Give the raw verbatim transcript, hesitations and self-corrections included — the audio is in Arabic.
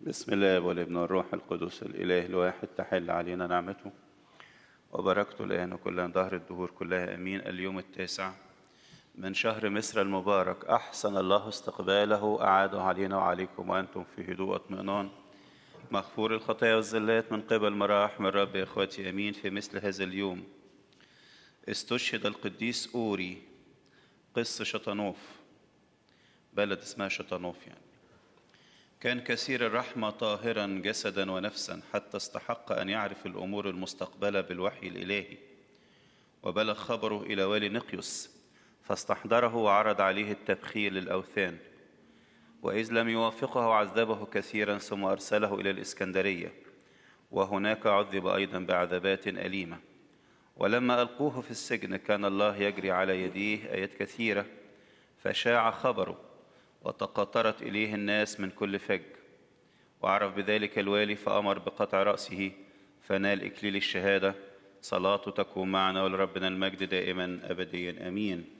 بسم الله والابن والروح القدس الإله الواحد تحل علينا نعمته وبركته الآن وكل ظهر الدهور كلها أمين. اليوم التاسع من شهر مصر المبارك، أحسن الله استقباله، أعاده علينا وعليكم وأنتم في هدوء واطمئنان، مغفور الخطايا والزلات من قبل مراحم الرب. يا إخوتي أمين. في مثل هذا اليوم استشهد القديس أوري قس شطنوف، بلد اسمها شطنوف يعني. كان كثير الرحمة طاهرا جسدا ونفسا حتى استحق أن يعرف الأمور المستقبلة بالوحي الإلهي، وبلغ خبره إلى والي نقيوس فاستحضره وعرض عليه التبخير للأوثان، وإذ لم يوافقه عذبه كثيرا ثم أرسله إلى الإسكندرية، وهناك عذب أيضا بعذابات أليمة. ولما ألقوه في السجن كان الله يجري على يديه آيات كثيرة، فشاع خبره وتقاطرت إليه الناس من كل فج، وعرف بذلك الوالي فأمر بقطع رأسه فنال إكليل الشهادة. صلاته تكون معنا ولربنا المجد دائما أبديا آمين.